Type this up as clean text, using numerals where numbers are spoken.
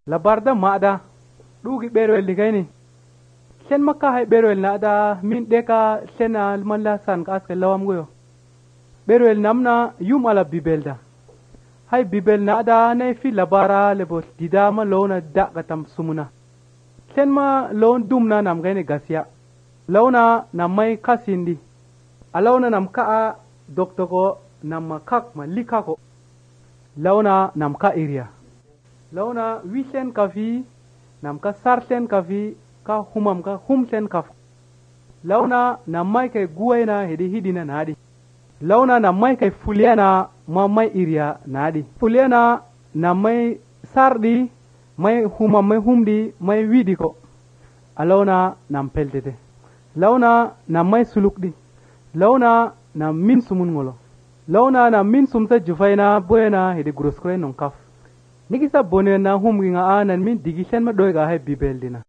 labarda maada dugi berwel digaini sen makka hay berwel nada min deka sena malla san ka aske lawam goyo berwel namna yum ala bibelda hay bibel nada ne fi labara lebo didama lona da gatam sumuna sen ma lon dumna nam gaini gasya lona namai kasindi alawna nam ka doktoko nam kak ma likako lawna nam ka area lawna wisen kafi nam ka sarsen kafi ka humam ka humsen kaf lawna nam mai kai guwaina hedi hidina nadi lawna nam mai kai fuliana ma mai area nadi fuliana nam mai sardi mai humam mai humdi mai widiko alawna nam peltete lawna nam mai sulukdi lawna nam min sumun ngolo lawna nam min sumta jufaina boyena hedi groskre non kaf nigisa bonena humgi nga anan min digisen ma doyga hay bibeldina